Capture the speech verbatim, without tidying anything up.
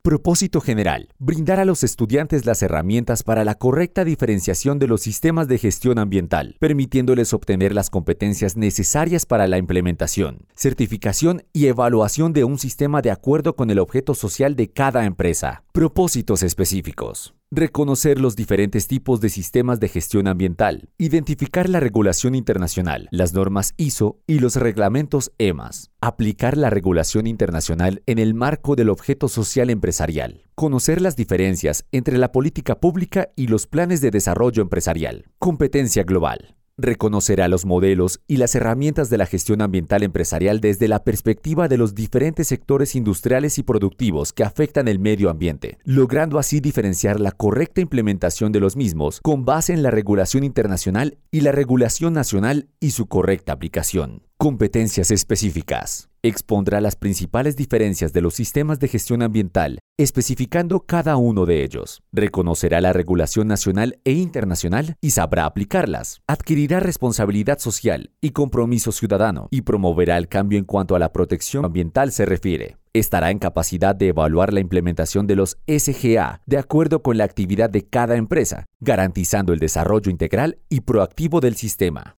Propósito general: brindar a los estudiantes las herramientas para la correcta diferenciación de los sistemas de gestión ambiental, permitiéndoles obtener las competencias necesarias para la implementación, certificación y evaluación de un sistema de acuerdo con el objeto social de cada empresa. Propósitos específicos: reconocer los diferentes tipos de sistemas de gestión ambiental, identificar la regulación internacional, las normas I S O y los reglamentos E M A S, aplicar la regulación internacional en el marco del objeto social empresarial, conocer las diferencias entre la política pública y los planes de desarrollo empresarial. Competencia global: reconocerá los modelos y las herramientas de la gestión ambiental empresarial desde la perspectiva de los diferentes sectores industriales y productivos que afectan el medio ambiente, logrando así diferenciar la correcta implementación de los mismos con base en la regulación internacional y la regulación nacional y su correcta aplicación. Competencias específicas: expondrá las principales diferencias de los sistemas de gestión ambiental, especificando cada uno de ellos. Reconocerá la regulación nacional e internacional y sabrá aplicarlas. Adquirirá responsabilidad social y compromiso ciudadano y promoverá el cambio en cuanto a la protección ambiental se refiere. Estará en capacidad de evaluar la implementación de los S G A de acuerdo con la actividad de cada empresa, garantizando el desarrollo integral y proactivo del sistema.